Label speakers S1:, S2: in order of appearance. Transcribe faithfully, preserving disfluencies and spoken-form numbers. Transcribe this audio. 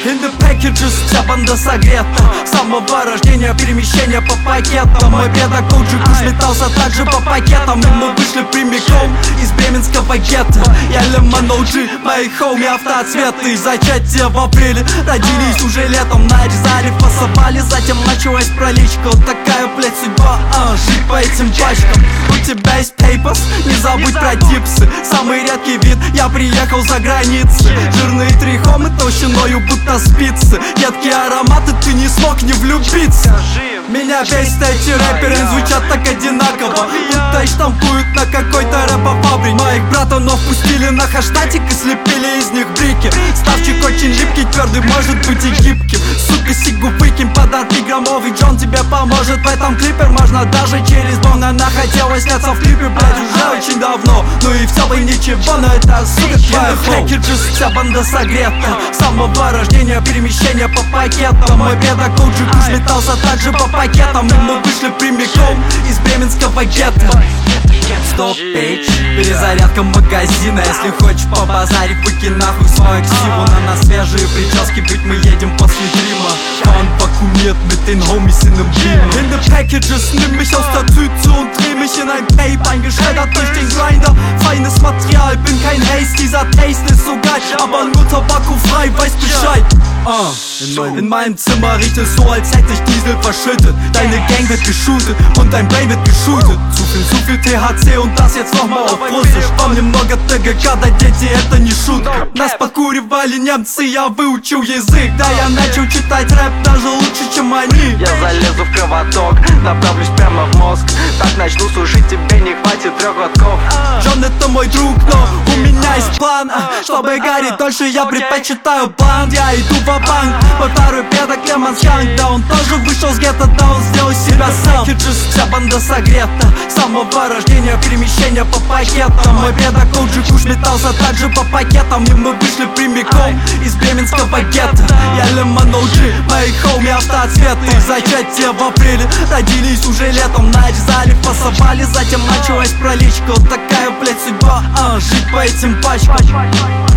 S1: In the packages, вся банда согрета. С самого рождения перемещения по пакетам. Мой педагог же куш метался также по пакетам. И мы вышли прямиком из бременского гетто. Я Лемон о джи, мои хоуми автоцветы. Зачатие в апреле, родились уже летом. Нарезали, фасовали, затем началась проличка. Вот такая, блять, судьба, а, жить по этим пачкам. У тебя есть papers, не забудь про типсы. Самый редкий вид, я приехал за границы. Жирные трихомы толщиною будто спицы. Едкие ароматы, ты не смог не влюбиться. Меня бесит, эти рэперы звучат так одинаково, будто их штампуют на какой-то рэпофабрике. Моих братанов пустили на хаштатик и слепили из них брики. Ставчик очень липкий, твердый, может быть и гибким. Сука, сигу выкинь, подарки громовый Джон тебе поможет в этом клипе. Можно даже через бон. Она хотела сняться в клипе, блядь, уже очень давно. Ну и все бы ничего, но это, сука, твоя пэкэджес, вся банда согрета. С самого рождения перемещения по пакетам. Мой педагог же куш метался также по пакетам. И мы вышли прямиком из бременского гетто. Стоп, пейдж, перезарядка магазина. Если хочешь побазарить, выкинь нахуй свою ксиву. На нас свежие прически, ведь мы едем после дрима. Fahren vakuumiert mit den Homies in nem Beamer. In the packages, nimm mich aus der Tüte und dreh mich in ein Tape. Eingeschreddert durch den Grinder, feines Material. Bin kein Haze, dieser Taste ist so geil. Aber nur Tabako frei, weiß Bescheid. Uh, in, mein, in meinem Zimmer riecht es so, als hätte ich Diesel verschüttet. Deine Gang wird geshootet und dein Brain wird geshootet. Zu viel, zu viel T H C und das jetzt nochmal auf Russisch. Вам немного ТГК, да дети, это не шутка. Нас покуривали немцы, я выучил язык. Да, я начал читать рэп даже лучше, чем они.
S2: Я залезу в кровоток, направлюсь прямо в мозг. Так начну слушать, тебе не хватит трех глотков.
S1: Джон это мой друг, но у меня есть план. Чтобы гореть дольше, я предпочитаю бланд. Я иду в банк, мой второй предок Лемон Сканк. Да он тоже вышел с гетто, да он сделал себя сам. Вся банда согрета, с самого рождения перемещения по пакетам. Мой педагог же куш метался также по пакетам. И мы вышли прямиком из бременского гетто. Я Лемон о джи, мои хоуми автоцветы. Зачатие в апреле, родились уже летом. Нарезали, фасовали, затем началась проличка. Вот такая, блять, судьба, а, жить по этим пачкам.